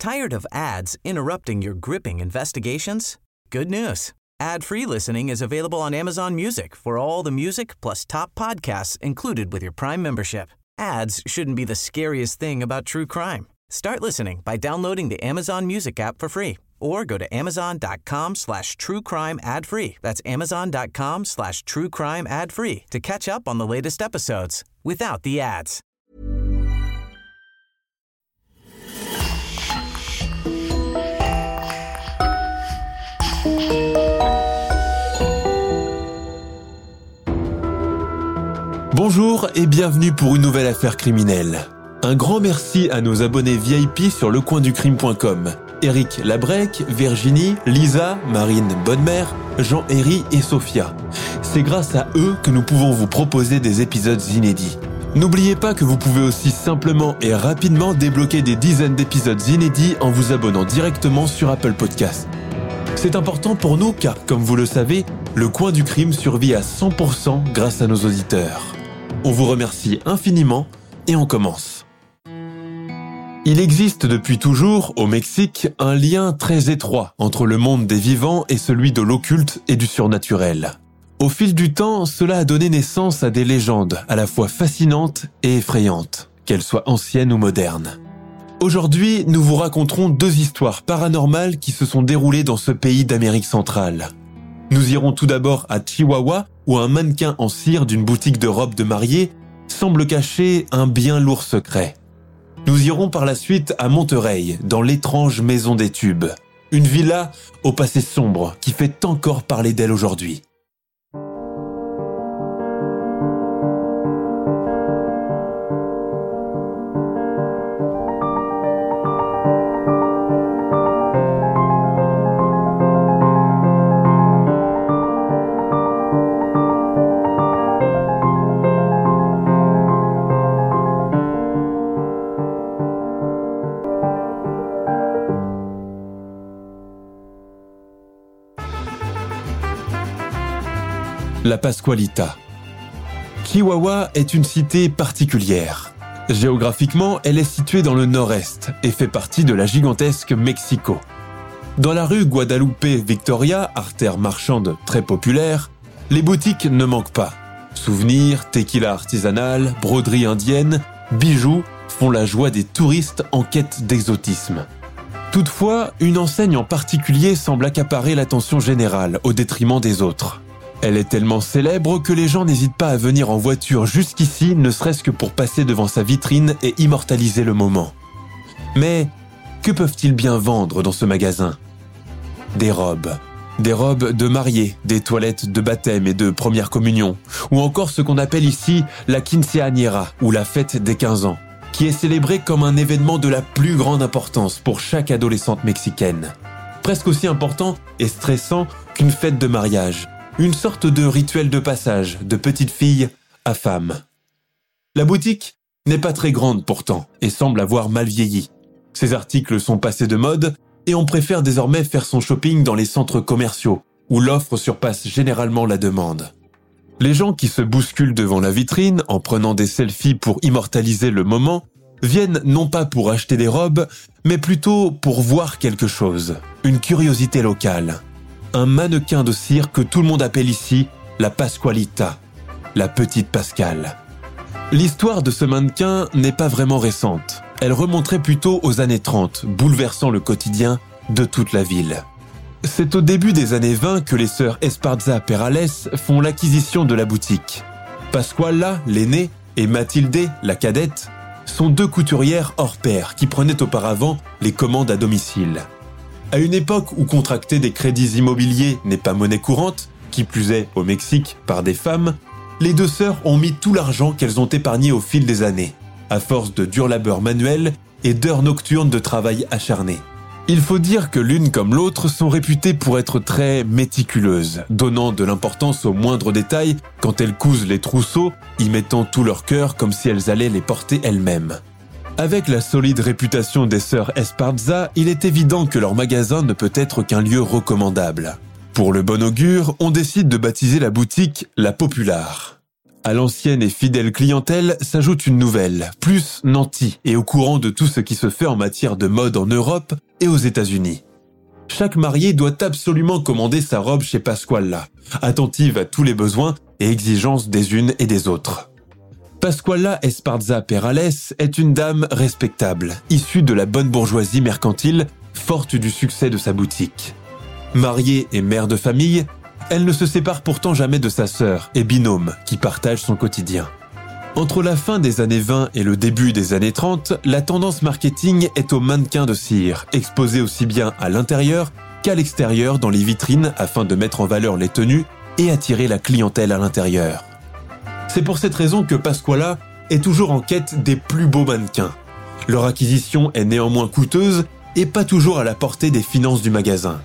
Tired of ads interrupting your gripping investigations? Good news. Ad-free listening is available on Amazon Music for all the music plus top podcasts included with your Prime membership. Ads shouldn't be the scariest thing about true crime. Start listening by downloading the Amazon Music app for free or go to amazon.com/truecrime ad-free. That's amazon.com/truecrime ad-free to catch up on the latest episodes without the ads. Bonjour et bienvenue pour une nouvelle affaire criminelle. Un grand merci à nos abonnés VIP sur lecoinducrime.com. Eric Labrec, Virginie, Lisa, Marine Bonnemère, Jean-Héry et Sophia. C'est grâce à eux que nous pouvons vous proposer des épisodes inédits. N'oubliez pas que vous pouvez aussi simplement et rapidement débloquer des dizaines d'épisodes inédits en vous abonnant directement sur Apple Podcasts. C'est important pour nous car, comme vous le savez, le Coin du Crime survit à 100% grâce à nos auditeurs. On vous remercie infiniment et on commence. Il existe depuis toujours, au Mexique, un lien très étroit entre le monde des vivants et celui de l'occulte et du surnaturel. Au fil du temps, cela a donné naissance à des légendes à la fois fascinantes et effrayantes, qu'elles soient anciennes ou modernes. Aujourd'hui, nous vous raconterons deux histoires paranormales qui se sont déroulées dans ce pays d'Amérique centrale. Nous irons tout d'abord à Chihuahua, où un mannequin en cire d'une boutique de robes de mariée semble cacher un bien lourd secret. Nous irons par la suite à Monterey, dans l'étrange Maison des Tubes, une villa au passé sombre qui fait encore parler d'elle aujourd'hui. La Pascualita. Chihuahua est une cité particulière. Géographiquement, elle est située dans le nord-est et fait partie de la gigantesque Mexico. Dans la rue Guadalupe Victoria, artère marchande très populaire, les boutiques ne manquent pas. Souvenirs, tequila artisanal, broderies indiennes, bijoux font la joie des touristes en quête d'exotisme. Toutefois, une enseigne en particulier semble accaparer l'attention générale au détriment des autres. Elle est tellement célèbre que les gens n'hésitent pas à venir en voiture jusqu'ici, ne serait-ce que pour passer devant sa vitrine et immortaliser le moment. Mais que peuvent-ils bien vendre dans ce magasin ? Des robes de mariée, des toilettes de baptême et de première communion, ou encore ce qu'on appelle ici la quinceañera, ou la fête des 15 ans, qui est célébrée comme un événement de la plus grande importance pour chaque adolescente mexicaine. Presque aussi important et stressant qu'une fête de mariage. Une sorte de rituel de passage de petite fille à femme. La boutique n'est pas très grande pourtant et semble avoir mal vieilli. Ses articles sont passés de mode et on préfère désormais faire son shopping dans les centres commerciaux où l'offre surpasse généralement la demande. Les gens qui se bousculent devant la vitrine en prenant des selfies pour immortaliser le moment viennent non pas pour acheter des robes, mais plutôt pour voir quelque chose, une curiosité locale. Un mannequin de cire que tout le monde appelle ici la Pascualita, la petite Pascale. L'histoire de ce mannequin n'est pas vraiment récente. Elle remonterait plutôt aux années 30, bouleversant le quotidien de toute la ville. C'est au début des années 20 que les sœurs Esparza Perales font l'acquisition de la boutique. Pascuala, l'aînée, et Mathilde, la cadette, sont deux couturières hors pair qui prenaient auparavant les commandes à domicile. À une époque où contracter des crédits immobiliers n'est pas monnaie courante, qui plus est au Mexique par des femmes, les deux sœurs ont mis tout l'argent qu'elles ont épargné au fil des années, à force de dur labeur manuel et d'heures nocturnes de travail acharné. Il faut dire que l'une comme l'autre sont réputées pour être très méticuleuses, donnant de l'importance aux moindres détails quand elles cousent les trousseaux, y mettant tout leur cœur comme si elles allaient les porter elles-mêmes. Avec la solide réputation des sœurs Esparza, il est évident que leur magasin ne peut être qu'un lieu recommandable. Pour le bon augure, on décide de baptiser la boutique La Popular. À l'ancienne et fidèle clientèle s'ajoute une nouvelle, plus nantie et au courant de tout ce qui se fait en matière de mode en Europe et aux États-Unis. Chaque mariée doit absolument commander sa robe chez Pasquala, attentive à tous les besoins et exigences des unes et des autres. Pasquala Esparza Perales est une dame respectable, issue de la bonne bourgeoisie mercantile, forte du succès de sa boutique. Mariée et mère de famille, elle ne se sépare pourtant jamais de sa sœur et binôme qui partagent son quotidien. Entre la fin des années 20 et le début des années 30, la tendance marketing est aux mannequins de cire, exposés aussi bien à l'intérieur qu'à l'extérieur dans les vitrines afin de mettre en valeur les tenues et attirer la clientèle à l'intérieur. C'est pour cette raison que Pasquala est toujours en quête des plus beaux mannequins. Leur acquisition est néanmoins coûteuse et pas toujours à la portée des finances du magasin.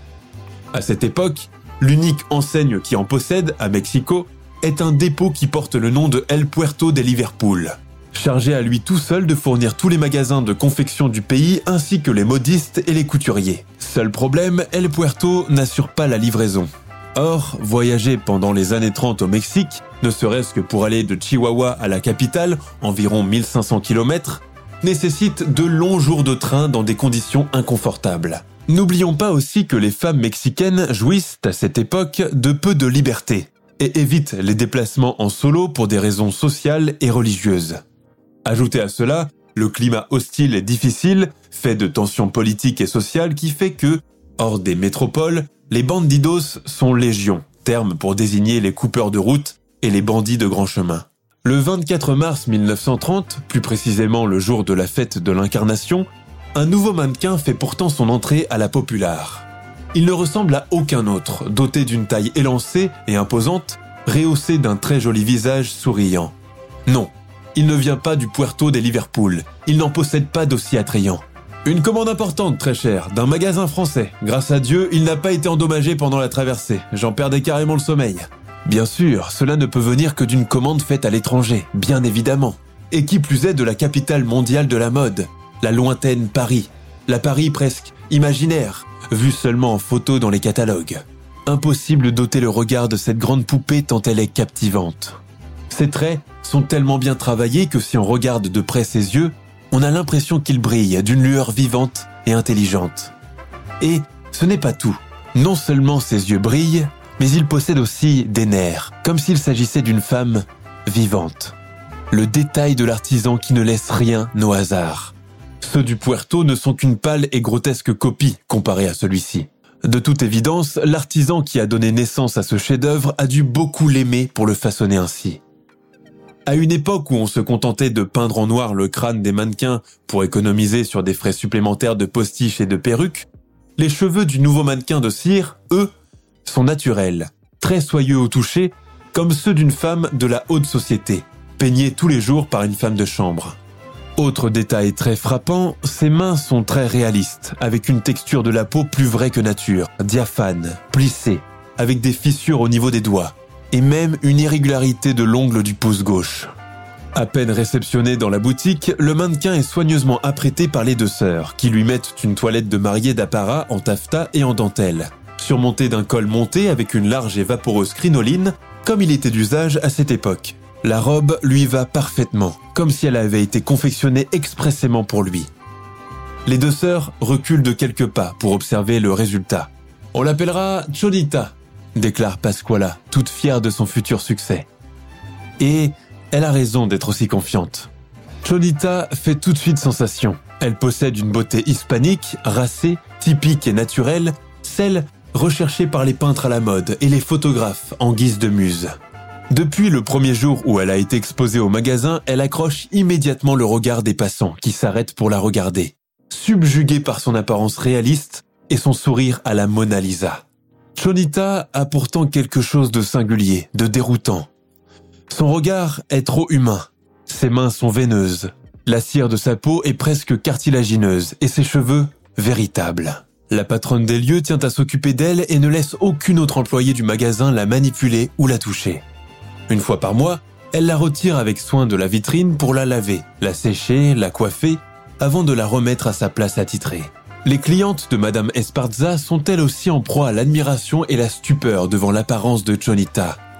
À cette époque, l'unique enseigne qui en possède, à Mexico, est un dépôt qui porte le nom de El Puerto de Liverpool, chargé à lui tout seul de fournir tous les magasins de confection du pays ainsi que les modistes et les couturiers. Seul problème, El Puerto n'assure pas la livraison. Or, voyager pendant les années 30 au Mexique, ne serait-ce que pour aller de Chihuahua à la capitale, environ 1500 km, nécessite de longs jours de train dans des conditions inconfortables. N'oublions pas aussi que les femmes mexicaines jouissent à cette époque de peu de liberté et évitent les déplacements en solo pour des raisons sociales et religieuses. Ajoutez à cela le climat hostile et difficile, fait de tensions politiques et sociales qui fait que, hors des métropoles, les bandidos sont légion, terme pour désigner les coupeurs de route et les bandits de grand chemin. Le 24 mars 1930, plus précisément le jour de la fête de l'Incarnation, un nouveau mannequin fait pourtant son entrée à la Popular. Il ne ressemble à aucun autre, doté d'une taille élancée et imposante, rehaussé d'un très joli visage souriant. Non, il ne vient pas du Puerto de Liverpool, il n'en possède pas d'aussi attrayant. Une commande importante, très chère, d'un magasin français. Grâce à Dieu, il n'a pas été endommagé pendant la traversée, j'en perdais carrément le sommeil. Bien sûr, cela ne peut venir que d'une commande faite à l'étranger, bien évidemment. Et qui plus est de la capitale mondiale de la mode, la lointaine Paris. La Paris presque imaginaire, vue seulement en photo dans les catalogues. Impossible d'ôter le regard de cette grande poupée tant elle est captivante. Ses traits sont tellement bien travaillés que si on regarde de près ses yeux, on a l'impression qu'ils brillent d'une lueur vivante et intelligente. Et ce n'est pas tout. Non seulement ses yeux brillent, mais il possède aussi des nerfs, comme s'il s'agissait d'une femme vivante. Le détail de l'artisan qui ne laisse rien au hasard. Ceux du Puerto ne sont qu'une pâle et grotesque copie comparée à celui-ci. De toute évidence, l'artisan qui a donné naissance à ce chef-d'œuvre a dû beaucoup l'aimer pour le façonner ainsi. À une époque où on se contentait de peindre en noir le crâne des mannequins pour économiser sur des frais supplémentaires de postiches et de perruques, les cheveux du nouveau mannequin de cire, eux, sont naturels, très soyeux au toucher, comme ceux d'une femme de la haute société, peignés tous les jours par une femme de chambre. Autre détail très frappant, ses mains sont très réalistes, avec une texture de la peau plus vraie que nature, diaphane, plissée, avec des fissures au niveau des doigts, et même une irrégularité de l'ongle du pouce gauche. À peine réceptionné dans la boutique, le mannequin est soigneusement apprêté par les deux sœurs, qui lui mettent une toilette de mariée d'apparat en taffetas et en dentelle, surmontée d'un col monté avec une large et vaporeuse crinoline, comme il était d'usage à cette époque. La robe lui va parfaitement, comme si elle avait été confectionnée expressément pour lui. Les deux sœurs reculent de quelques pas pour observer le résultat. « On l'appellera Chonita », déclare Pasquala, toute fière de son futur succès. Et elle a raison d'être aussi confiante. Chonita fait tout de suite sensation. Elle possède une beauté hispanique, racée, typique et naturelle, celle recherchée par les peintres à la mode et les photographes en guise de muse. Depuis le premier jour où elle a été exposée au magasin, elle accroche immédiatement le regard des passants qui s'arrêtent pour la regarder, subjugués par son apparence réaliste et son sourire à la Mona Lisa. Chonita a pourtant quelque chose de singulier, de déroutant. Son regard est trop humain, ses mains sont veineuses, la cire de sa peau est presque cartilagineuse et ses cheveux véritables. La patronne des lieux tient à s'occuper d'elle et ne laisse aucune autre employée du magasin la manipuler ou la toucher. Une fois par mois, elle la retire avec soin de la vitrine pour la laver, la sécher, la coiffer, avant de la remettre à sa place attitrée. Les clientes de Madame Esparza sont elles aussi en proie à l'admiration et la stupeur devant l'apparence de Chonita.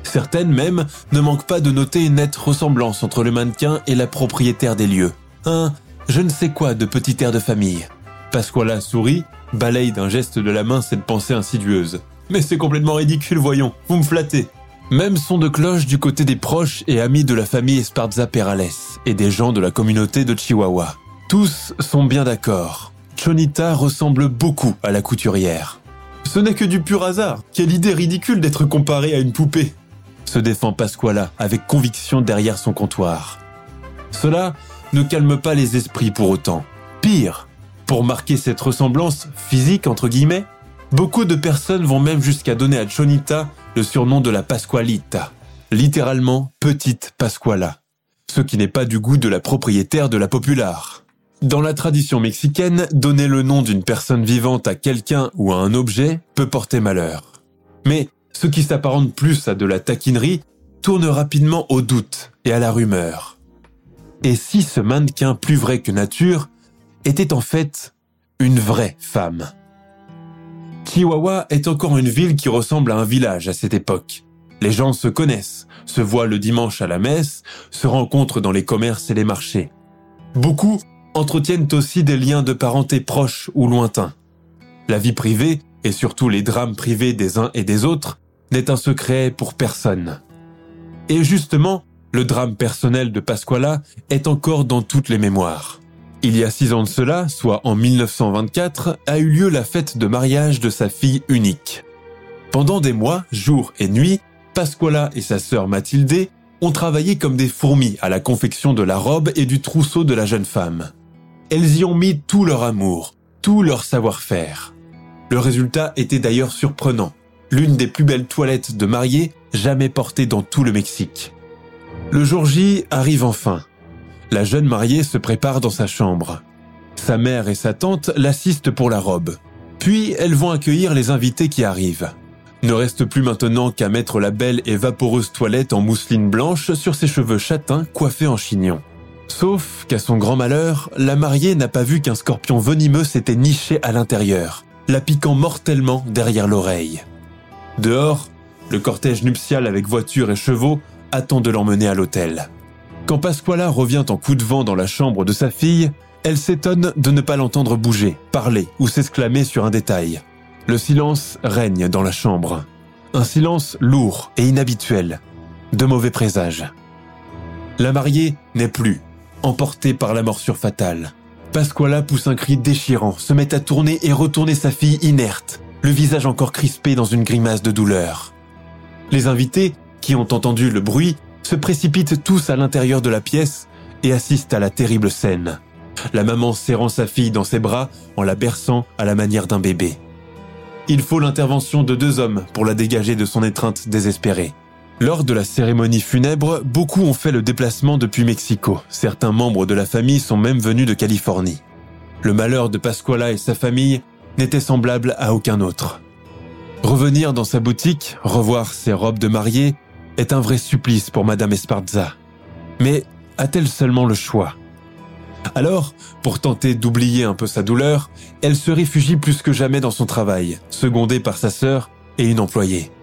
Certaines même ne manquent pas de noter une nette ressemblance entre le mannequin et la propriétaire des lieux. Un je ne sais quoi de petit air de famille. Pasquala sourit, balaye d'un geste de la main cette pensée insidieuse. Mais c'est complètement ridicule, voyons, vous me flattez. Même son de cloche du côté des proches et amis de la famille Esparza Perales et des gens de la communauté de Chihuahua. Tous sont bien d'accord. Chonita ressemble beaucoup à la couturière. Ce n'est que du pur hasard. Quelle idée ridicule d'être comparée à une poupée, se défend Pasquala avec conviction derrière son comptoir. Cela ne calme pas les esprits pour autant. Pire, pour marquer cette ressemblance physique entre guillemets, beaucoup de personnes vont même jusqu'à donner à Chonita le surnom de la Pascualita, littéralement petite Pasquala, ce qui n'est pas du goût de la propriétaire de la Popular. Dans la tradition mexicaine, donner le nom d'une personne vivante à quelqu'un ou à un objet peut porter malheur. Mais ce qui s'apparente plus à de la taquinerie tourne rapidement au doute et à la rumeur. Et si ce mannequin plus vrai que nature était en fait une vraie femme? Chihuahua est encore une ville qui ressemble à un village à cette époque. Les gens se connaissent, se voient le dimanche à la messe, se rencontrent dans les commerces et les marchés. Beaucoup entretiennent aussi des liens de parenté proches ou lointains. La vie privée, et surtout les drames privés des uns et des autres, n'est un secret pour personne. Et justement, le drame personnel de Pasquala est encore dans toutes les mémoires. Il y a 6 ans de cela, soit en 1924, a eu lieu la fête de mariage de sa fille unique. Pendant des mois, jour et nuit, Pasquala et sa sœur Mathilde ont travaillé comme des fourmis à la confection de la robe et du trousseau de la jeune femme. Elles y ont mis tout leur amour, tout leur savoir-faire. Le résultat était d'ailleurs surprenant. L'une des plus belles toilettes de mariée jamais portées dans tout le Mexique. Le jour J arrive enfin. La jeune mariée se prépare dans sa chambre. Sa mère et sa tante l'assistent pour la robe. Puis elles vont accueillir les invités qui arrivent. Ne reste plus maintenant qu'à mettre la belle et vaporeuse toilette en mousseline blanche sur ses cheveux châtains coiffés en chignon. Sauf qu'à son grand malheur, la mariée n'a pas vu qu'un scorpion venimeux s'était niché à l'intérieur, la piquant mortellement derrière l'oreille. Dehors, le cortège nuptial avec voiture et chevaux attend de l'emmener à l'hôtel. Quand Pasquala revient en coup de vent dans la chambre de sa fille, elle s'étonne de ne pas l'entendre bouger, parler ou s'exclamer sur un détail. Le silence règne dans la chambre. Un silence lourd et inhabituel, de mauvais présages. La mariée n'est plus, emportée par la morsure fatale. Pasquala pousse un cri déchirant, se met à tourner et retourner sa fille inerte, le visage encore crispé dans une grimace de douleur. Les invités, qui ont entendu le bruit, se précipitent tous à l'intérieur de la pièce et assistent à la terrible scène. La maman serrant sa fille dans ses bras en la berçant à la manière d'un bébé. Il faut l'intervention de 2 hommes pour la dégager de son étreinte désespérée. Lors de la cérémonie funèbre, beaucoup ont fait le déplacement depuis Mexico. Certains membres de la famille sont même venus de Californie. Le malheur de Pasquala et sa famille n'était semblable à aucun autre. Revenir dans sa boutique, revoir ses robes de mariée, est un vrai supplice pour Madame Esparza. Mais a-t-elle seulement le choix? Alors, pour tenter d'oublier un peu sa douleur, elle se réfugie plus que jamais dans son travail, secondée par sa sœur et une employée.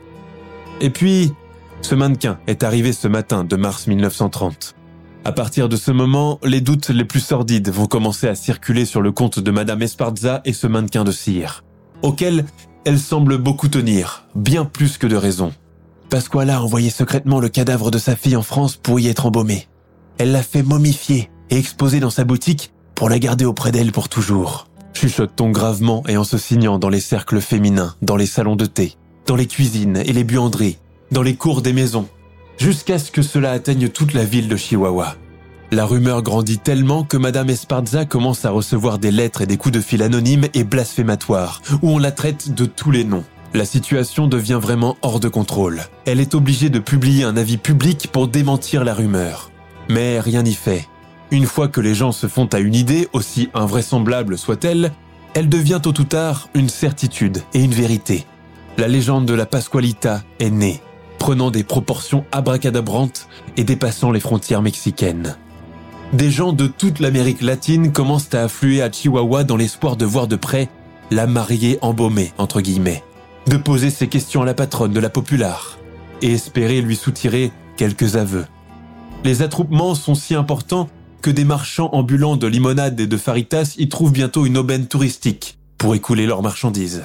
Et puis, ce mannequin est arrivé ce matin de mars 1930. À partir de ce moment, les doutes les plus sordides vont commencer à circuler sur le compte de Madame Esparza et ce mannequin de cire, auquel elle semble beaucoup tenir, bien plus que de raison. Pasquala a envoyé secrètement le cadavre de sa fille en France pour y être embaumée. Elle l'a fait momifier et exposer dans sa boutique pour la garder auprès d'elle pour toujours. Chuchote-t-on gravement et en se signant dans les cercles féminins, dans les salons de thé, dans les cuisines et les buanderies, dans les cours des maisons, jusqu'à ce que cela atteigne toute la ville de Chihuahua. La rumeur grandit tellement que Madame Esparza commence à recevoir des lettres et des coups de fil anonymes et blasphématoires, où on la traite de tous les noms. La situation devient vraiment hors de contrôle. Elle est obligée de publier un avis public pour démentir la rumeur. Mais rien n'y fait. Une fois que les gens se font à une idée, aussi invraisemblable soit-elle, elle devient tôt ou tard une certitude et une vérité. La légende de la Pascualita est née, prenant des proportions abracadabrantes et dépassant les frontières mexicaines. Des gens de toute l'Amérique latine commencent à affluer à Chihuahua dans l'espoir de voir de près la mariée embaumée, entre guillemets, de poser ces questions à la patronne de la Popular. et espérer lui soutirer quelques aveux. Les attroupements sont si importants que des marchands ambulants de limonade et de faritas y trouvent bientôt une aubaine touristique pour écouler leurs marchandises.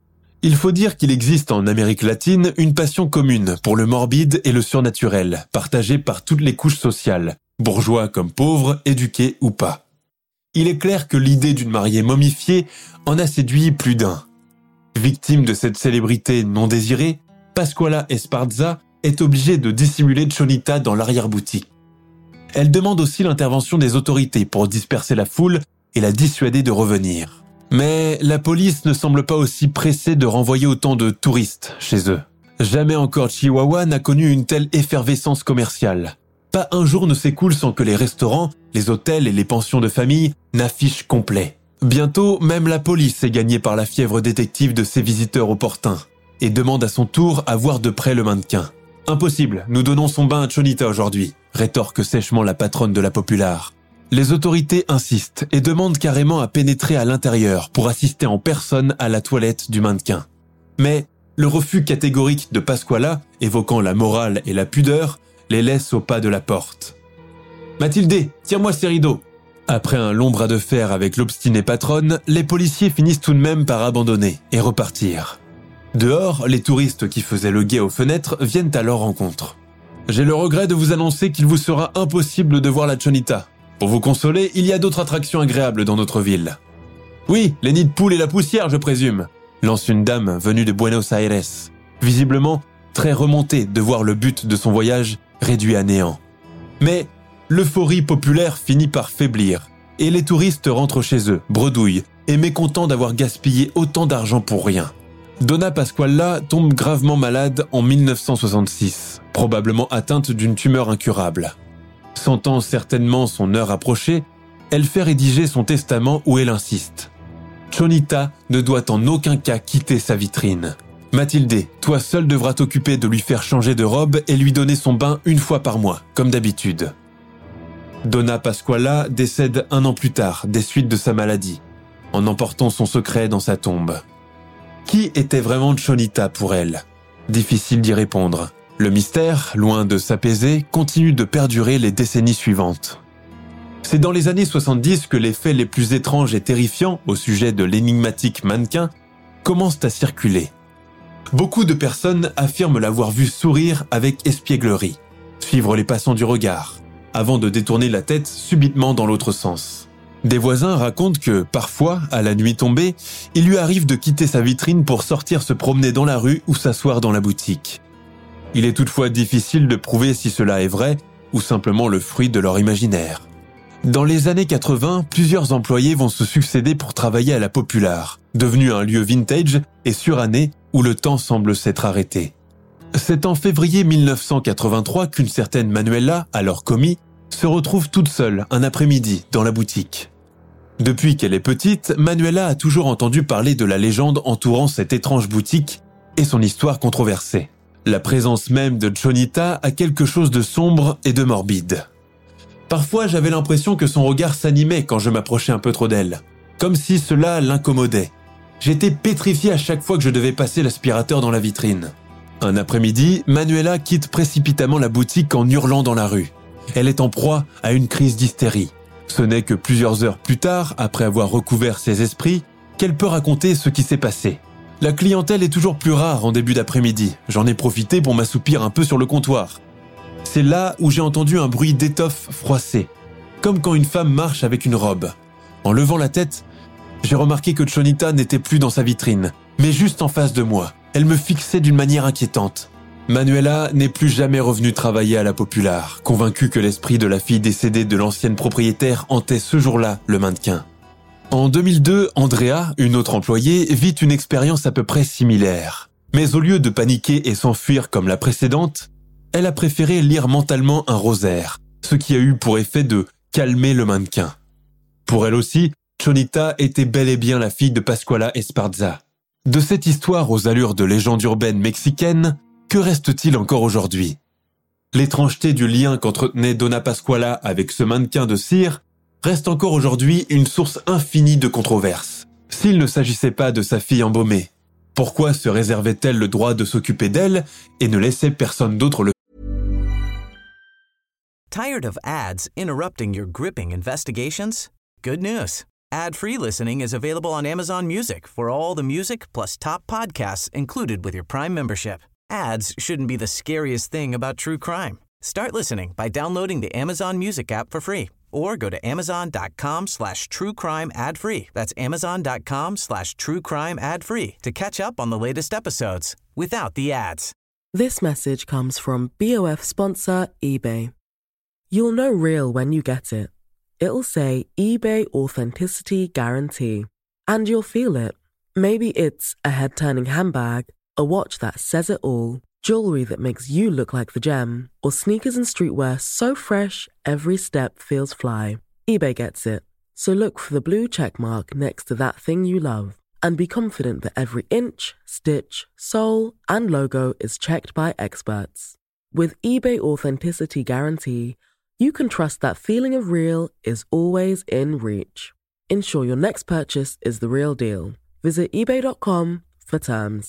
Il faut dire qu'il existe en Amérique latine une passion commune pour le morbide et le surnaturel, partagée par toutes les couches sociales, bourgeois comme pauvres, éduqués ou pas. Il est clair que l'idée d'une mariée momifiée en a séduit plus d'un. Victime de cette célébrité non désirée, Pasquala Esparza est obligée de dissimuler Chonita dans l'arrière-boutique. Elle demande aussi l'intervention des autorités pour disperser la foule et la dissuader de revenir. Mais la police ne semble pas aussi pressée de renvoyer autant de touristes chez eux. Jamais encore Chihuahua n'a connu une telle effervescence commerciale. Pas un jour ne s'écoule sans que les restaurants, les hôtels et les pensions de famille n'affichent complet. Bientôt, même la police est gagnée par la fièvre détective de ses visiteurs opportuns et demande à son tour à voir de près le mannequin. « Impossible, nous donnons son bain à Chonita aujourd'hui », rétorque sèchement la patronne de la Populaire. Les autorités insistent et demandent carrément à pénétrer à l'intérieur pour assister en personne à la toilette du mannequin. Mais le refus catégorique de Pasquala, évoquant la morale et la pudeur, les laisse au pas de la porte. « Mathilde, tire-moi ces rideaux !» Après un long bras de fer avec l'obstinée patronne, les policiers finissent tout de même par abandonner et repartir. Dehors, les touristes qui faisaient le guet aux fenêtres viennent à leur rencontre. « J'ai le regret de vous annoncer qu'il vous sera impossible de voir la Chonita. Pour vous consoler, il y a d'autres attractions agréables dans notre ville. »« Oui, les nids de poules et la poussière, je présume », lance une dame venue de Buenos Aires, visiblement très remontée de voir le but de son voyage réduit à néant. Mais l'euphorie populaire finit par faiblir et les touristes rentrent chez eux, bredouilles et mécontents d'avoir gaspillé autant d'argent pour rien. Donna Pasquala tombe gravement malade en 1966, probablement atteinte d'une tumeur incurable. Sentant certainement son heure approcher, elle fait rédiger son testament où elle insiste. Chonita ne doit en aucun cas quitter sa vitrine. Mathilde, toi seule devras t'occuper de lui faire changer de robe et lui donner son bain une fois par mois, comme d'habitude. Donna Pasquala décède 1 an plus tard, des suites de sa maladie, en emportant son secret dans sa tombe. Qui était vraiment Chonita pour elle ? Difficile d'y répondre. Le mystère, loin de s'apaiser, continue de perdurer les décennies suivantes. C'est dans les années 70 que les faits les plus étranges et terrifiants au sujet de l'énigmatique mannequin commencent à circuler. Beaucoup de personnes affirment l'avoir vu sourire avec espièglerie, suivre les passants du regard, avant de détourner la tête subitement dans l'autre sens. Des voisins racontent que, parfois, à la nuit tombée, il lui arrive de quitter sa vitrine pour sortir se promener dans la rue ou s'asseoir dans la boutique. Il est toutefois difficile de prouver si cela est vrai ou simplement le fruit de leur imaginaire. Dans les années 80, plusieurs employés vont se succéder pour travailler à la Populaire, devenu un lieu vintage et suranné où le temps semble s'être arrêté. C'est en février 1983 qu'une certaine Manuela, alors commis, se retrouve toute seule un après-midi dans la boutique. Depuis qu'elle est petite, Manuela a toujours entendu parler de la légende entourant cette étrange boutique et son histoire controversée. La présence même de Chonita a quelque chose de sombre et de morbide. Parfois, j'avais l'impression que son regard s'animait quand je m'approchais un peu trop d'elle, comme si cela l'incommodait. J'étais pétrifié à chaque fois que je devais passer l'aspirateur dans la vitrine. Un après-midi, Manuela quitte précipitamment la boutique en hurlant dans la rue. Elle est en proie à une crise d'hystérie. Ce n'est que plusieurs heures plus tard, après avoir recouvert ses esprits, qu'elle peut raconter ce qui s'est passé. La clientèle est toujours plus rare en début d'après-midi. J'en ai profité pour m'assoupir un peu sur le comptoir. C'est là où j'ai entendu un bruit d'étoffe froissée, comme quand une femme marche avec une robe. En levant la tête, j'ai remarqué que Chonita n'était plus dans sa vitrine, mais juste en face de moi. Elle me fixait d'une manière inquiétante. Manuela n'est plus jamais revenue travailler à la Populaire, convaincue que l'esprit de la fille décédée de l'ancienne propriétaire hantait ce jour-là le mannequin. En 2002, Andrea, une autre employée, vit une expérience à peu près similaire. Mais au lieu de paniquer et s'enfuir comme la précédente, elle a préféré lire mentalement un rosaire, ce qui a eu pour effet de calmer le mannequin. Pour elle aussi, Chonita était bel et bien la fille de Pasquala Esparza. De cette histoire aux allures de légende urbaine mexicaine, que reste-t-il encore aujourd'hui ? L'étrangeté du lien qu'entretenait Donna Pasquala avec ce mannequin de cire reste encore aujourd'hui une source infinie de controverses. S'il ne s'agissait pas de sa fille embaumée, Pourquoi se réservait-elle le droit de s'occuper d'elle et ne laissait personne d'autre le Tired of ads interrupting your gripping investigations? Good news. Ad-free listening is available on Amazon Music for all the music plus top podcasts included with your Prime membership. Ads shouldn't be the scariest thing about true crime. Start listening by downloading the Amazon Music app for free or go to amazon.com/truecrime ad-free. That's amazon.com/truecrime ad-free to catch up on the latest episodes without the ads. This message comes from BOF sponsor eBay. You'll know real when you get it. It'll say eBay Authenticity Guarantee. And you'll feel it. Maybe it's a head-turning handbag, a watch that says it all, jewelry that makes you look like the gem, or sneakers and streetwear so fresh every step feels fly. eBay gets it. So look for the blue check mark next to that thing you love and be confident that every inch, stitch, sole, and logo is checked by experts. With eBay Authenticity Guarantee, you can trust that feeling of real is always in reach. Ensure your next purchase is the real deal. Visit ebay.com for terms.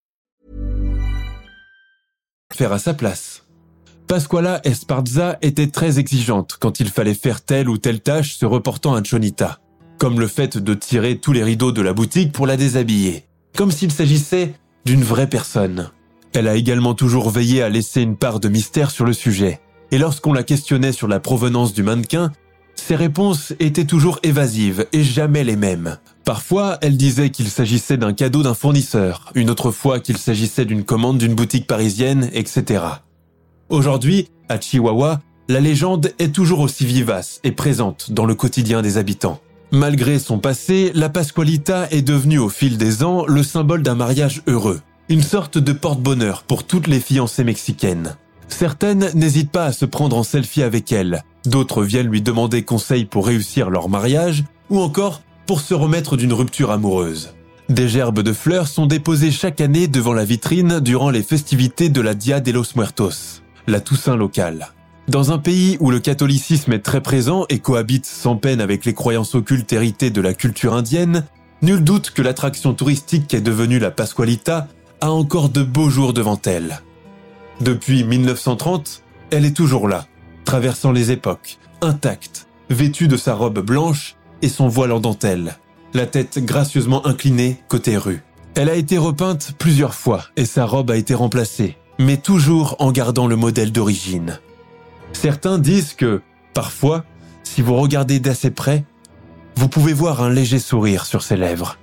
faire à sa place. Pasquala Esparza était très exigeante quand il fallait faire telle ou telle tâche se reportant à Chonita, comme le fait de tirer tous les rideaux de la boutique pour la déshabiller, comme s'il s'agissait d'une vraie personne. Elle a également toujours veillé à laisser une part de mystère sur le sujet, et lorsqu'on la questionnait sur la provenance du mannequin, ses réponses étaient toujours évasives et jamais les mêmes. Parfois, elle disait qu'il s'agissait d'un cadeau d'un fournisseur, une autre fois qu'il s'agissait d'une commande d'une boutique parisienne, etc. Aujourd'hui, à Chihuahua, la légende est toujours aussi vivace et présente dans le quotidien des habitants. Malgré son passé, la Pascualita est devenue au fil des ans le symbole d'un mariage heureux, une sorte de porte-bonheur pour toutes les fiancées mexicaines. Certaines n'hésitent pas à se prendre en selfie avec elle, d'autres viennent lui demander conseil pour réussir leur mariage ou encore pour se remettre d'une rupture amoureuse. Des gerbes de fleurs sont déposées chaque année devant la vitrine durant les festivités de la Dia de los Muertos, la Toussaint locale. Dans un pays où le catholicisme est très présent et cohabite sans peine avec les croyances occultes héritées de la culture indienne, nul doute que l'attraction touristique qu'est devenue la Pascualita a encore de beaux jours devant elle. Depuis 1930, elle est toujours là, traversant les époques, intacte, vêtue de sa robe blanche et son voile en dentelle, la tête gracieusement inclinée côté rue. Elle a été repeinte plusieurs fois et sa robe a été remplacée, mais toujours en gardant le modèle d'origine. Certains disent que, parfois, si vous regardez d'assez près, vous pouvez voir un léger sourire sur ses lèvres.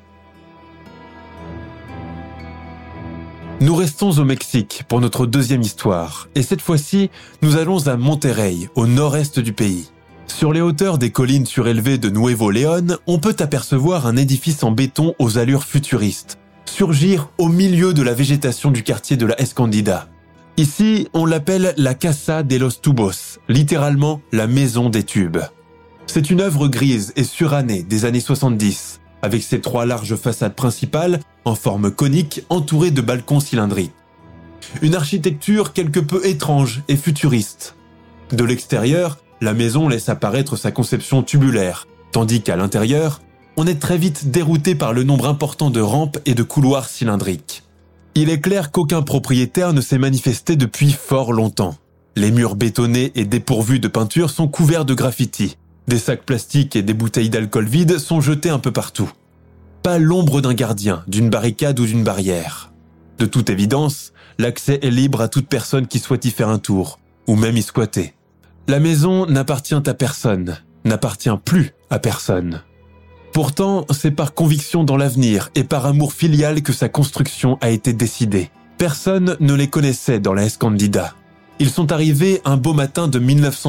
Nous restons au Mexique pour notre deuxième histoire, et cette fois-ci, nous allons à Monterrey, au nord-est du pays. Sur les hauteurs des collines surélevées de Nuevo León, on peut apercevoir un édifice en béton aux allures futuristes, surgir au milieu de la végétation du quartier de la Escondida. Ici, on l'appelle la Casa de los Tubos, littéralement la maison des tubes. C'est une œuvre grise et surannée des années 70, avec ses 3 larges façades principales en forme conique entourées de balcons cylindriques. Une architecture quelque peu étrange et futuriste. De l'extérieur, la maison laisse apparaître sa conception tubulaire, tandis qu'à l'intérieur, on est très vite dérouté par le nombre important de rampes et de couloirs cylindriques. Il est clair qu'aucun propriétaire ne s'est manifesté depuis fort longtemps. Les murs bétonnés et dépourvus de peinture sont couverts de graffitis. Des sacs plastiques et des bouteilles d'alcool vides sont jetés un peu partout. Pas l'ombre d'un gardien, d'une barricade ou d'une barrière. De toute évidence, l'accès est libre à toute personne qui souhaite y faire un tour, ou même y squatter. La maison n'appartient à personne, n'appartient plus à personne. Pourtant, c'est par conviction dans l'avenir et par amour filial que sa construction a été décidée. Personne ne les connaissait dans la Escondida. Ils sont arrivés un beau matin de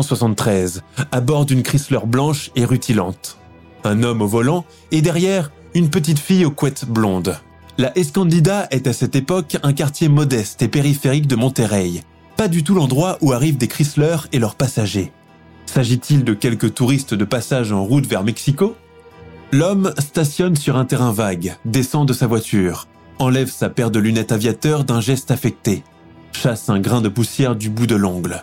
1973, à bord d'une Chrysler blanche et rutilante. Un homme au volant et derrière, une petite fille aux couettes blondes. La Escondida est à cette époque un quartier modeste et périphérique de Monterrey. Pas du tout l'endroit où arrivent des Chrysler et leurs passagers. S'agit-il de quelques touristes de passage en route vers Mexico ? L'homme stationne sur un terrain vague, descend de sa voiture, enlève sa paire de lunettes aviateur d'un geste affecté, chasse un grain de poussière du bout de l'ongle.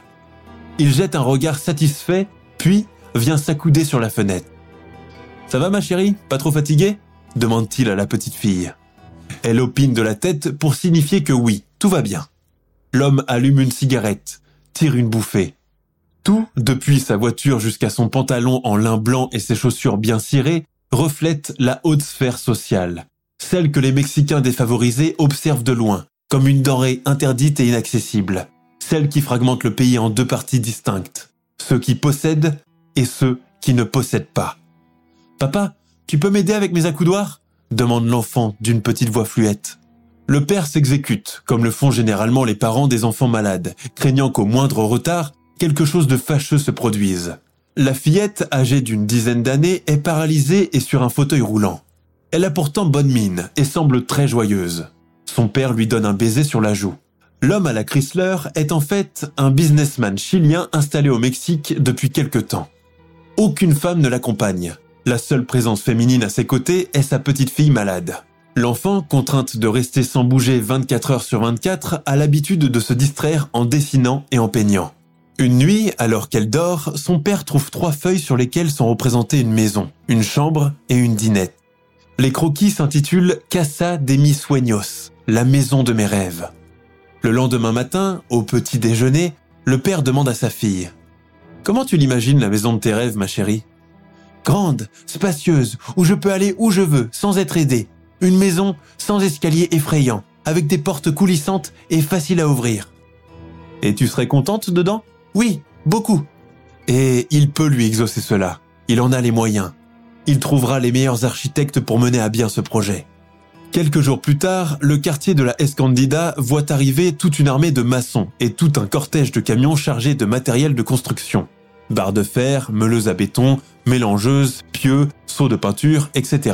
Il jette un regard satisfait, puis vient s'accouder sur la fenêtre. « Ça va ma chérie ? Pas trop fatiguée ?» demande-t-il à la petite fille. Elle opine de la tête pour signifier que oui, tout va bien. L'homme allume une cigarette, tire une bouffée. Tout, depuis sa voiture jusqu'à son pantalon en lin blanc et ses chaussures bien cirées, reflète la haute sphère sociale, celle que les Mexicains défavorisés observent de loin, comme une denrée interdite et inaccessible, celle qui fragmente le pays en deux parties distinctes, ceux qui possèdent et ceux qui ne possèdent pas. « Papa, tu peux m'aider avec mes accoudoirs ?» demande l'enfant d'une petite voix fluette. Le père s'exécute, comme le font généralement les parents des enfants malades, craignant qu'au moindre retard, quelque chose de fâcheux se produise. La fillette, âgée d'une dizaine d'années, est paralysée et sur un fauteuil roulant. Elle a pourtant bonne mine et semble très joyeuse. Son père lui donne un baiser sur la joue. L'homme à la Chrysler est en fait un businessman chilien installé au Mexique depuis quelque temps. Aucune femme ne l'accompagne. La seule présence féminine à ses côtés est sa petite fille malade. L'enfant, contrainte de rester sans bouger 24 heures sur 24, a l'habitude de se distraire en dessinant et en peignant. Une nuit, alors qu'elle dort, son père trouve 3 feuilles sur lesquelles sont représentées une maison, une chambre et une dinette. Les croquis s'intitulent « Casa de mis sueños », la maison de mes rêves. Le lendemain matin, au petit déjeuner, le père demande à sa fille « Comment tu l'imagines la maison de tes rêves, ma chérie ?»« Grande, spacieuse, où je peux aller où je veux, sans être aidée. Une maison sans escalier effrayant, avec des portes coulissantes et faciles à ouvrir. »« Et tu serais contente dedans ? » ?»« Oui, beaucoup. » Et il peut lui exaucer cela. Il en a les moyens. Il trouvera les meilleurs architectes pour mener à bien ce projet. Quelques jours plus tard, le quartier de la Escondida voit arriver toute une armée de maçons et tout un cortège de camions chargés de matériel de construction. Barres de fer, meuleuses à béton, mélangeuses, pieux, seaux de peinture, etc.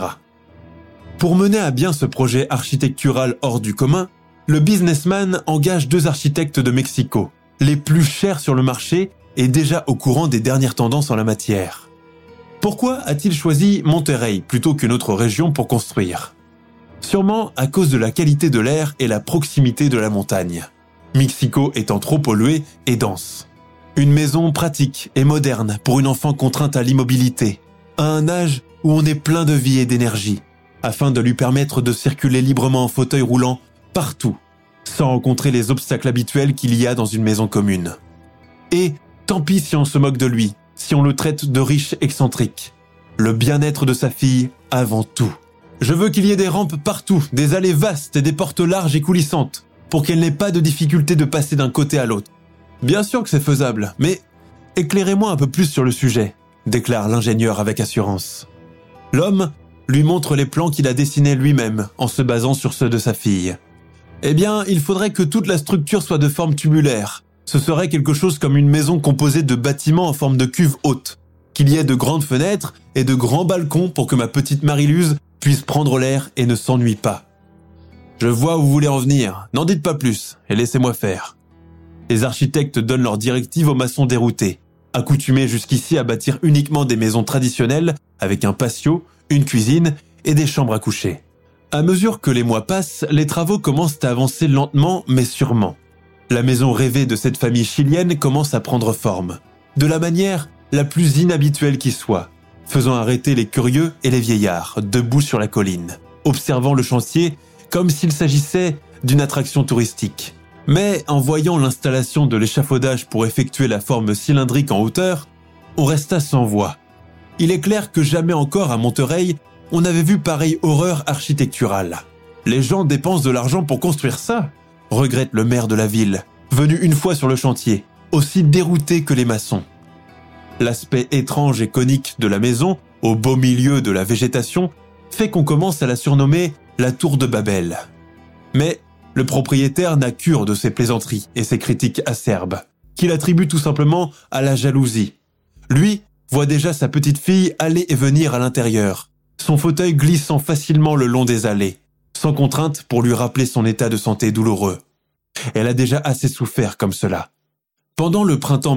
Pour mener à bien ce projet architectural hors du commun, le businessman engage 2 architectes de Mexico, les plus chers sur le marché et déjà au courant des dernières tendances en la matière. Pourquoi a-t-il choisi Monterrey plutôt qu'une autre région pour construire ? Sûrement à cause de la qualité de l'air et la proximité de la montagne. Mexico étant trop pollué et dense. Une maison pratique et moderne pour une enfant contrainte à l'immobilité, à un âge où on est plein de vie et d'énergie, afin de lui permettre de circuler librement en fauteuil roulant partout, sans rencontrer les obstacles habituels qu'il y a dans une maison commune. Et tant pis si on se moque de lui, si on le traite de riche excentrique. Le bien-être de sa fille avant tout. Je veux qu'il y ait des rampes partout, des allées vastes et des portes larges et coulissantes, pour qu'elle n'ait pas de difficulté de passer d'un côté à l'autre. Bien sûr que c'est faisable, mais éclairez-moi un peu plus sur le sujet, déclare l'ingénieur avec assurance. L'homme lui montre les plans qu'il a dessinés lui-même en se basant sur ceux de sa fille. Eh bien, il faudrait que toute la structure soit de forme tubulaire. Ce serait quelque chose comme une maison composée de bâtiments en forme de cuve haute, qu'il y ait de grandes fenêtres et de grands balcons pour que ma petite Marie-Luz puisse prendre l'air et ne s'ennuie pas. Je vois où vous voulez en venir, n'en dites pas plus et laissez-moi faire. Les architectes donnent leurs directives aux maçons déroutés, accoutumés jusqu'ici à bâtir uniquement des maisons traditionnelles avec un patio, une cuisine et des chambres à coucher. À mesure que les mois passent, les travaux commencent à avancer lentement mais sûrement. La maison rêvée de cette famille chilienne commence à prendre forme, de la manière la plus inhabituelle qui soit, faisant arrêter les curieux et les vieillards, debout sur la colline, observant le chantier comme s'il s'agissait d'une attraction touristique. Mais en voyant l'installation de l'échafaudage pour effectuer la forme cylindrique en hauteur, on resta sans voix. Il est clair que jamais encore à Monterrey, on avait vu pareille horreur architecturale. Les gens dépensent de l'argent pour construire ça, regrette le maire de la ville, venu une fois sur le chantier, aussi dérouté que les maçons. L'aspect étrange et conique de la maison, au beau milieu de la végétation, fait qu'on commence à la surnommer la Tour de Babel. Mais le propriétaire n'a cure de ses plaisanteries et ses critiques acerbes, qu'il attribue tout simplement à la jalousie. Lui voit déjà sa petite fille aller et venir à l'intérieur, son fauteuil glissant facilement le long des allées, sans contrainte pour lui rappeler son état de santé douloureux. Elle a déjà assez souffert comme cela. Pendant le printemps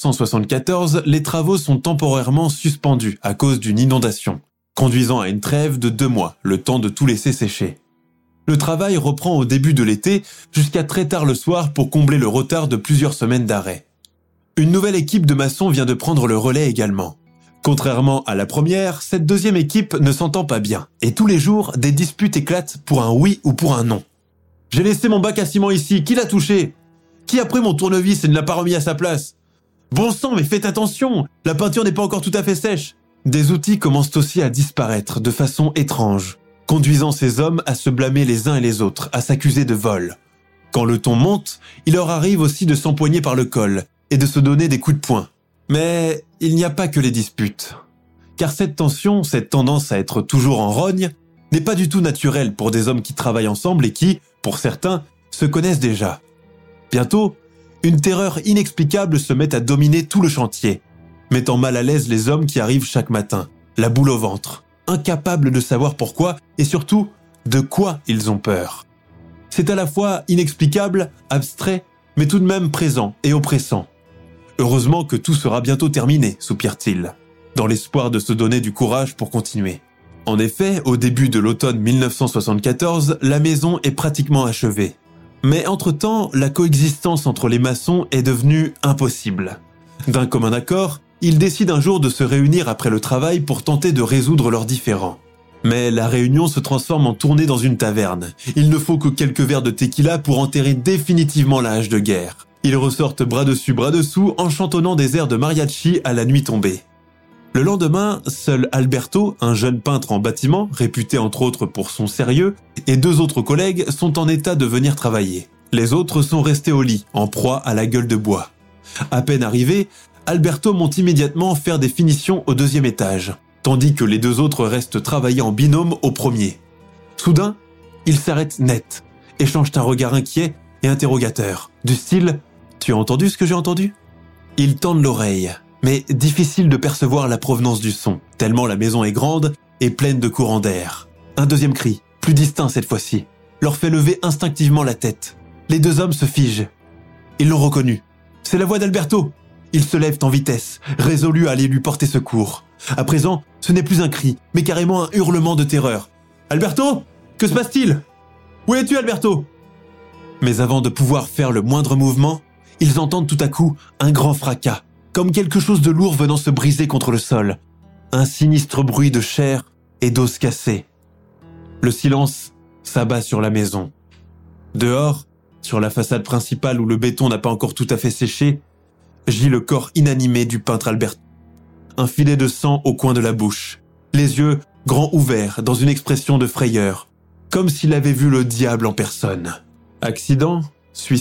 1974, les travaux sont temporairement suspendus à cause d'une inondation, conduisant à une trêve de 2 mois, le temps de tout laisser sécher. Le travail reprend au début de l'été jusqu'à très tard le soir pour combler le retard de plusieurs semaines d'arrêt. Une nouvelle équipe de maçons vient de prendre le relais également. Contrairement à la première, cette deuxième équipe ne s'entend pas bien. Et tous les jours, des disputes éclatent pour un oui ou pour un non. « J'ai laissé mon bac à ciment ici, qui l'a touché ? Qui a pris mon tournevis et ne l'a pas remis à sa place ? Bon sang, mais faites attention, la peinture n'est pas encore tout à fait sèche. » Des outils commencent aussi à disparaître de façon étrange, conduisant ces hommes à se blâmer les uns et les autres, à s'accuser de vol. Quand le ton monte, il leur arrive aussi de s'empoigner par le col et de se donner des coups de poing. Mais il n'y a pas que les disputes. Car cette tension, cette tendance à être toujours en rogne, n'est pas du tout naturelle pour des hommes qui travaillent ensemble et qui, pour certains, se connaissent déjà. Bientôt, une terreur inexplicable se met à dominer tout le chantier, mettant mal à l'aise les hommes qui arrivent chaque matin, la boule au ventre, incapables de savoir pourquoi et surtout de quoi ils ont peur. C'est à la fois inexplicable, abstrait, mais tout de même présent et oppressant. Heureusement que tout sera bientôt terminé, soupire-t-il, dans l'espoir de se donner du courage pour continuer. En effet, au début de l'automne 1974, la maison est pratiquement achevée. Mais entre-temps, la coexistence entre les maçons est devenue impossible. D'un commun accord, ils décident un jour de se réunir après le travail pour tenter de résoudre leurs différends. Mais la réunion se transforme en tournée dans une taverne. Il ne faut que quelques verres de tequila pour enterrer définitivement la hache de guerre. Ils ressortent bras dessus bras dessous en chantonnant des airs de mariachi à la nuit tombée. Le lendemain, seul Alberto, un jeune peintre en bâtiment, réputé entre autres pour son sérieux, et 2 autres collègues sont en état de venir travailler. Les autres sont restés au lit, en proie à la gueule de bois. À peine arrivé, Alberto monte immédiatement faire des finitions au 2e étage, tandis que les 2 autres restent travailler en binôme au 1er. Soudain, ils s'arrêtent net, échangent un regard inquiet et interrogateur, du style « Tu as entendu ce que j'ai entendu ?» Ils tendent l'oreille, mais difficile de percevoir la provenance du son, tellement la maison est grande et pleine de courants d'air. Un 2e cri, plus distinct cette fois-ci, leur fait lever instinctivement la tête. Les 2 hommes se figent. Ils l'ont reconnu. C'est la voix d'Alberto. Ils se lèvent en vitesse, résolus à aller lui porter secours. À présent, ce n'est plus un cri, mais carrément un hurlement de terreur. « Alberto ? Que se passe-t-il ? Où es-tu, Alberto ?» Mais avant de pouvoir faire le moindre mouvement, ils entendent tout à coup un grand fracas, comme quelque chose de lourd venant se briser contre le sol. Un sinistre bruit de chair et d'os cassés. Le silence s'abat sur la maison. Dehors, sur la façade principale où le béton n'a pas encore tout à fait séché, gît le corps inanimé du peintre Alberto. Un filet de sang au coin de la bouche, les yeux grands ouverts dans une expression de frayeur, comme s'il avait vu le diable en personne. Accident ? Suicide ?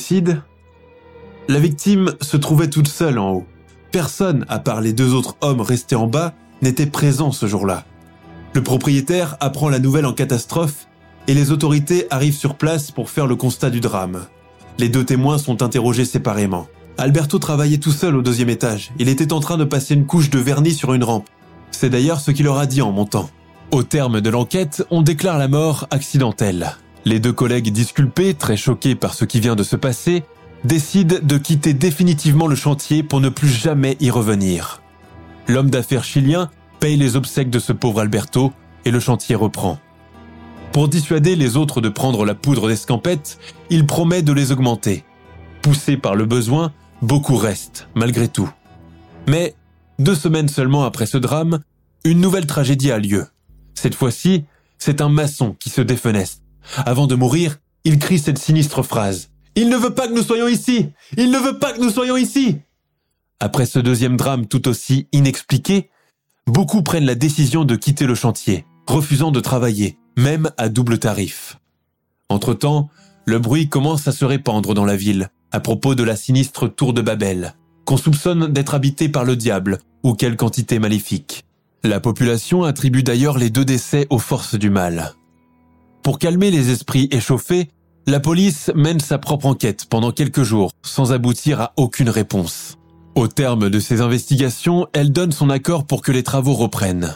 La victime se trouvait toute seule en haut. Personne, à part les 2 autres hommes restés en bas, n'était présent ce jour-là. Le propriétaire apprend la nouvelle en catastrophe et les autorités arrivent sur place pour faire le constat du drame. Les 2 témoins sont interrogés séparément. Alberto travaillait tout seul au 2e étage. Il était en train de passer une couche de vernis sur une rampe. C'est d'ailleurs ce qu'il leur a dit en montant. Au terme de l'enquête, on déclare la mort accidentelle. Les 2 collègues disculpés, très choqués par ce qui vient de se passer, décident de quitter définitivement le chantier pour ne plus jamais y revenir. L'homme d'affaires chilien paye les obsèques de ce pauvre Alberto et le chantier reprend. Pour dissuader les autres de prendre la poudre d'escampette, il promet de les augmenter. Poussés par le besoin, beaucoup restent, malgré tout. Mais, 2 semaines seulement après ce drame, une nouvelle tragédie a lieu. Cette fois-ci, c'est un maçon qui se défenestre. Avant de mourir, il crie cette sinistre phrase. « Il ne veut pas que nous soyons ici ! Il ne veut pas que nous soyons ici !» Après ce 2e drame tout aussi inexpliqué, beaucoup prennent la décision de quitter le chantier, refusant de travailler, même à double tarif. Entre-temps, le bruit commence à se répandre dans la ville, à propos de la sinistre tour de Babel, qu'on soupçonne d'être habitée par le diable ou quelque entité maléfique. La population attribue d'ailleurs les 2 décès aux forces du mal. Pour calmer les esprits échauffés, la police mène sa propre enquête pendant quelques jours, sans aboutir à aucune réponse. Au terme de ces investigations, elle donne son accord pour que les travaux reprennent.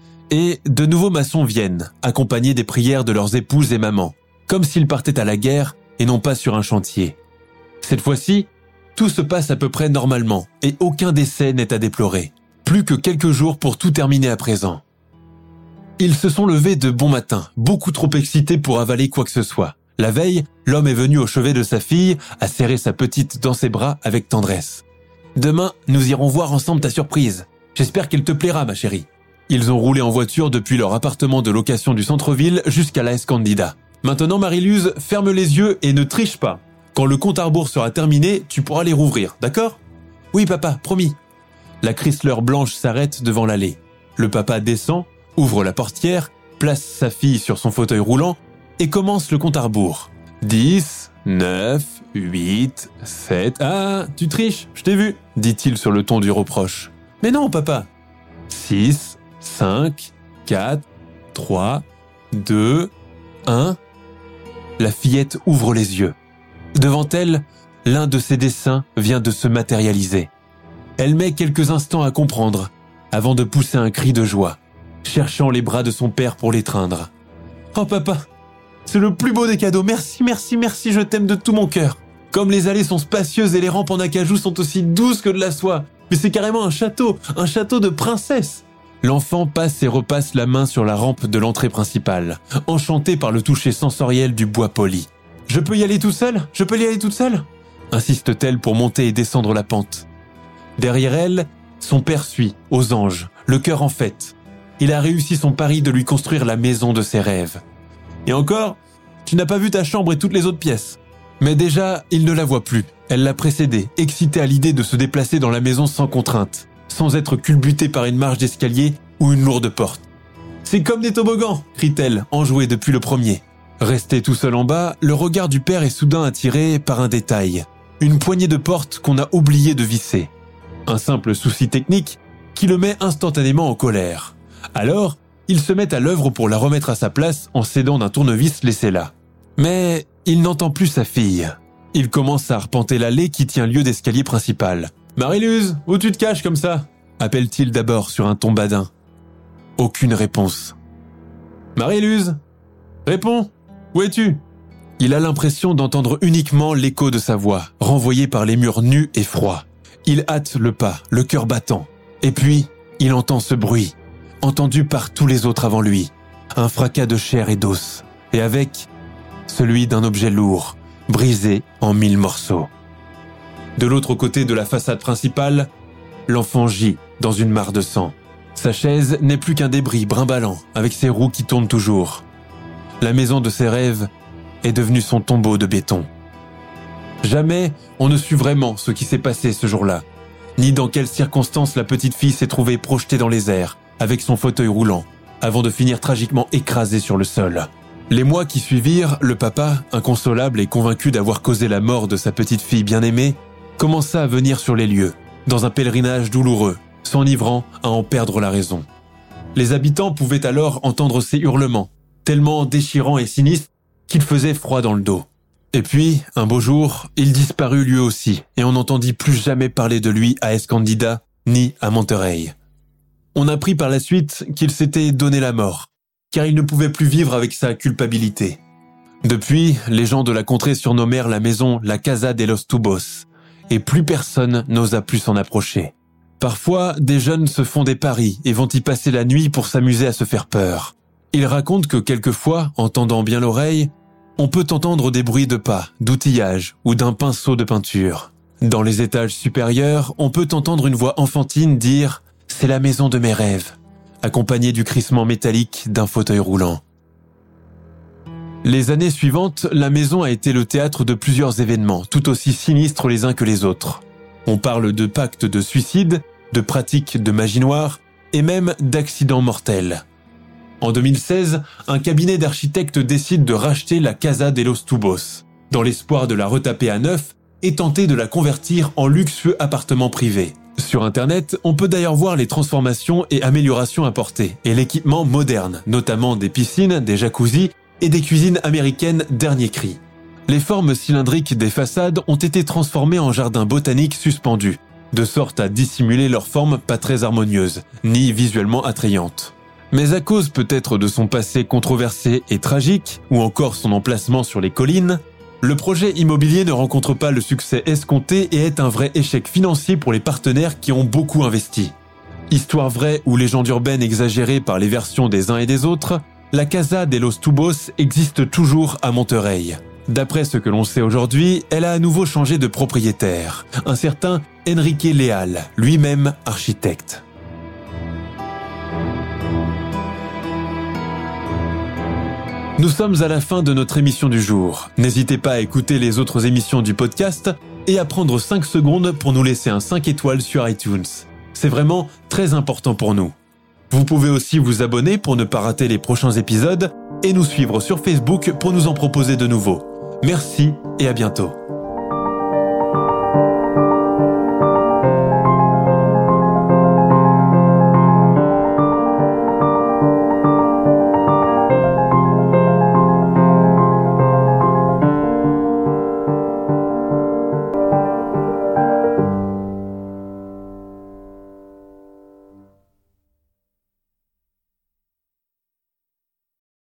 Et de nouveaux maçons viennent, accompagnés des prières de leurs épouses et mamans, comme s'ils partaient à la guerre et non pas sur un chantier. Cette fois-ci, tout se passe à peu près normalement et aucun décès n'est à déplorer. Plus que quelques jours pour tout terminer à présent. Ils se sont levés de bon matin, beaucoup trop excités pour avaler quoi que ce soit. La veille, l'homme est venu au chevet de sa fille, a serré sa petite dans ses bras avec tendresse. « Demain, nous irons voir ensemble ta surprise. J'espère qu'elle te plaira, ma chérie. » Ils ont roulé en voiture depuis leur appartement de location du centre-ville jusqu'à la Escondida. « Maintenant, Marie-Luz, ferme les yeux et ne triche pas. Quand le compte à rebours sera terminé, tu pourras les rouvrir, d'accord ? » « Oui, papa, promis. » La Chrysler blanche s'arrête devant l'allée. Le papa descend, ouvre la portière, place sa fille sur son fauteuil roulant et commence le compte à rebours. 10, 9, 8, 7... « Ah, tu triches, je t'ai vu, dit-il sur le ton du reproche. « Mais non, papa. » 6, 5, 4, 3, 2, 1... La fillette ouvre les yeux. Devant elle, l'un de ses dessins vient de se matérialiser. Elle met quelques instants à comprendre, avant de pousser un cri de joie, cherchant les bras de son père pour l'étreindre. « Oh papa, c'est le plus beau des cadeaux, merci, merci, merci, je t'aime de tout mon cœur. Comme les allées sont spacieuses et les rampes en acajou sont aussi douces que de la soie, mais c'est carrément un château de princesse. » L'enfant passe et repasse la main sur la rampe de l'entrée principale, enchanté par le toucher sensoriel du bois poli. « Je peux y aller toute seule ? Je peux y aller toute seule ?» insiste-t-elle pour monter et descendre la pente. Derrière elle, son père suit, aux anges, le cœur en fête. Il a réussi son pari de lui construire la maison de ses rêves. Et encore, tu n'as pas vu ta chambre et toutes les autres pièces. Mais déjà, il ne la voit plus. Elle l'a précédé, excitée à l'idée de se déplacer dans la maison sans contrainte, sans être culbutée par une marche d'escalier ou une lourde porte. « C'est comme des toboggans !» crie-t-elle, enjouée depuis le premier. Resté tout seul en bas, le regard du père est soudain attiré par un détail. Une poignée de porte qu'on a oublié de visser. Un simple souci technique qui le met instantanément en colère. Alors, il se met à l'œuvre pour la remettre à sa place en s'aidant d'un tournevis laissé là. Mais il n'entend plus sa fille. Il commence à arpenter l'allée qui tient lieu d'escalier principal. « Marie-Luz, où tu te caches comme ça ?» appelle-t-il d'abord sur un ton badin. Aucune réponse. « Marie-Luz, réponds, où es-tu ?» Il a l'impression d'entendre uniquement l'écho de sa voix, renvoyé par les murs nus et froids. Il hâte le pas, le cœur battant. Et puis, il entend ce bruit, entendu par tous les autres avant lui. Un fracas de chair et d'os. Et avec, celui d'un objet lourd, brisé en 1000 morceaux. De l'autre côté de la façade principale, l'enfant gît dans une mare de sang. Sa chaise n'est plus qu'un débris brimballant, avec ses roues qui tournent toujours. La maison de ses rêves est devenue son tombeau de béton. Jamais on ne sut vraiment ce qui s'est passé ce jour-là, ni dans quelles circonstances la petite fille s'est trouvée projetée dans les airs, avec son fauteuil roulant, avant de finir tragiquement écrasée sur le sol. Les mois qui suivirent, le papa, inconsolable et convaincu d'avoir causé la mort de sa petite fille bien-aimée, commença à venir sur les lieux, dans un pèlerinage douloureux, s'enivrant à en perdre la raison. Les habitants pouvaient alors entendre ses hurlements, tellement déchirants et sinistres qu'il faisait froid dans le dos. Et puis, un beau jour, il disparut lui aussi, et on n'entendit plus jamais parler de lui à Escondida, ni à Monterrey. On apprit par la suite qu'il s'était donné la mort, car il ne pouvait plus vivre avec sa culpabilité. Depuis, les gens de la contrée surnommèrent la maison la Casa de los Tubos, et plus personne n'osa plus s'en approcher. Parfois, des jeunes se font des paris et vont y passer la nuit pour s'amuser à se faire peur. Ils racontent que quelquefois, en tendant bien l'oreille, on peut entendre des bruits de pas, d'outillage ou d'un pinceau de peinture. Dans les étages supérieurs, on peut entendre une voix enfantine dire « C'est la maison de mes rêves », accompagnée du crissement métallique d'un fauteuil roulant. Les années suivantes, la maison a été le théâtre de plusieurs événements, tout aussi sinistres les uns que les autres. On parle de pactes de suicide, de pratiques de magie noire et même d'accidents mortels. En 2016, un cabinet d'architectes décide de racheter la Casa de los Tubos, dans l'espoir de la retaper à neuf et tenter de la convertir en luxueux appartement privé. Sur Internet, on peut d'ailleurs voir les transformations et améliorations apportées, et l'équipement moderne, notamment des piscines, des jacuzzis et des cuisines américaines dernier cri. Les formes cylindriques des façades ont été transformées en jardins botaniques suspendus, de sorte à dissimuler leur forme pas très harmonieuse, ni visuellement attrayante. Mais à cause peut-être de son passé controversé et tragique, ou encore son emplacement sur les collines, le projet immobilier ne rencontre pas le succès escompté et est un vrai échec financier pour les partenaires qui ont beaucoup investi. Histoire vraie ou légende urbaine exagérée par les versions des uns et des autres, la Casa de los Tubos existe toujours à Monterrey. D'après ce que l'on sait aujourd'hui, elle a à nouveau changé de propriétaire, un certain Enrique Leal, lui-même architecte. Nous sommes à la fin de notre émission du jour. N'hésitez pas à écouter les autres émissions du podcast et à prendre 5 secondes pour nous laisser un 5 étoiles sur iTunes. C'est vraiment très important pour nous. Vous pouvez aussi vous abonner pour ne pas rater les prochains épisodes et nous suivre sur Facebook pour nous en proposer de nouveaux. Merci et à bientôt.